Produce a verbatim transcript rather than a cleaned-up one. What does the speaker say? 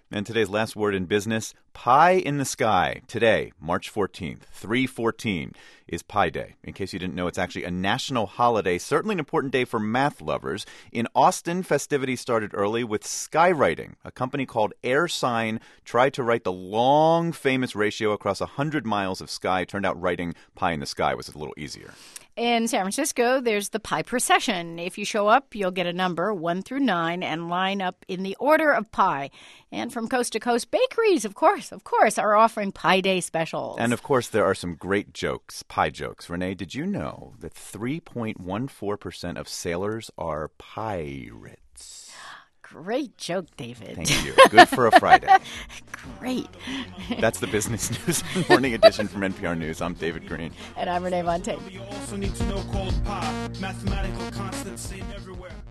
And today's last word in business, pie in the sky. Today, March fourteenth, three fourteen, is Pi Day. In case you didn't know, it's actually a national holiday, certainly an important day for math lovers. In Austin, festivities started early with skywriting. A company called AirSign tried to write the long, famous ratio across one hundred miles of sky. Turned out writing pie in the sky was a little easier. In San Francisco, there's the Pi Procession. If you show up, you'll get a number, one through nine, and line up in the order of pi. And from coast to coast, bakeries, of course, of course, are offering Pi Day specials. And, of course, there are some great jokes, pie jokes. Renee, did you know that three point one four percent of sailors are pirates? Great joke, David. Thank you. Good for a Friday. Great. That's the Business News Morning Edition from N P R News. I'm David Green. And I'm Renee Montagne. You also need to know called pi, mathematical constants seen everywhere.